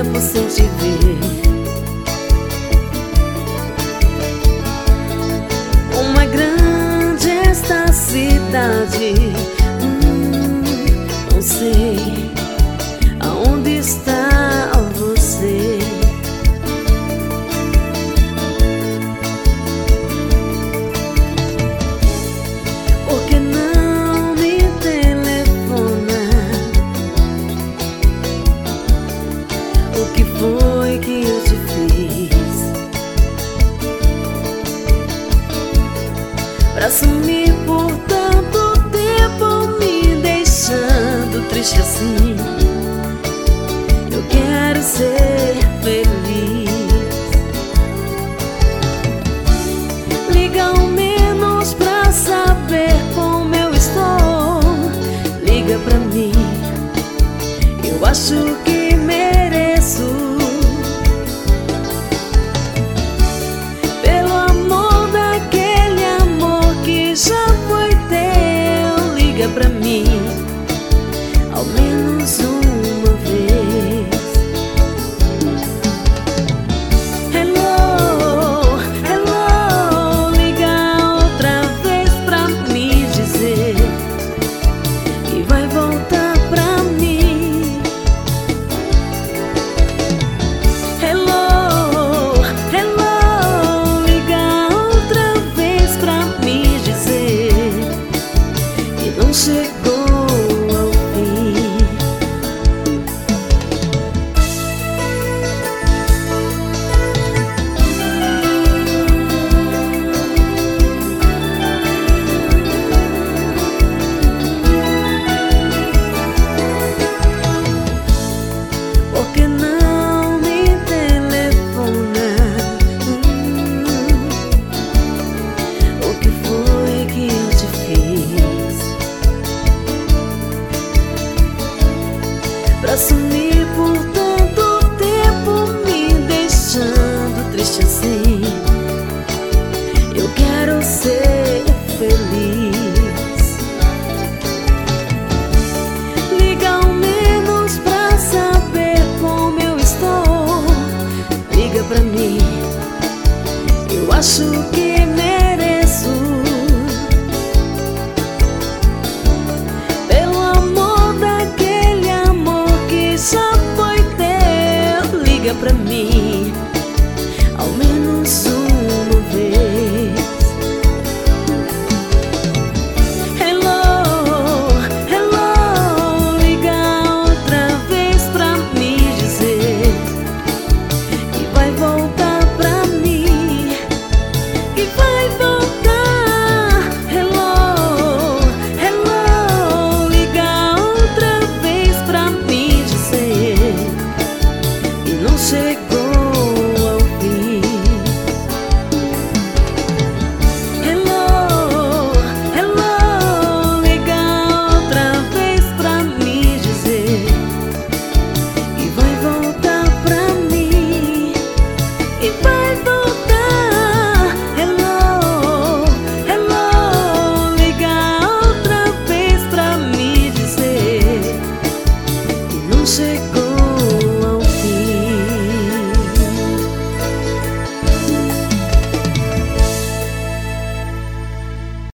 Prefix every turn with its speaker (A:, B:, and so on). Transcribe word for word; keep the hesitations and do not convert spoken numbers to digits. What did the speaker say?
A: tempo sem te ver. Uma grande esta cidade, hum, não sei aonde está você. Por que não me telefona? O que foi que eu te fiz pra sumir por tanto tempo, me deixando triste assim? Eu quero ser feliz. Liga ao menos pra saber como eu estou. Liga pra mim, eu acho que mereço. Pelo amor daquele amor que já foi teu, liga pra mim ao menos uma vez. Hello, hello, liga outra vez pra me dizer que vai voltar pra mim. Hello, hello, liga outra vez pra me dizer que não chegou ao fim. Por que não me telefona? Hum, o que foi que eu te fiz pra sumir por tanto tempo, me deixando triste assim? Eu quero ser feliz. Liga ao menos pra saber como eu estou. Liga pra mim, eu acho que mereço. Pelo amor daquele amor que já foi teu, liga pra mim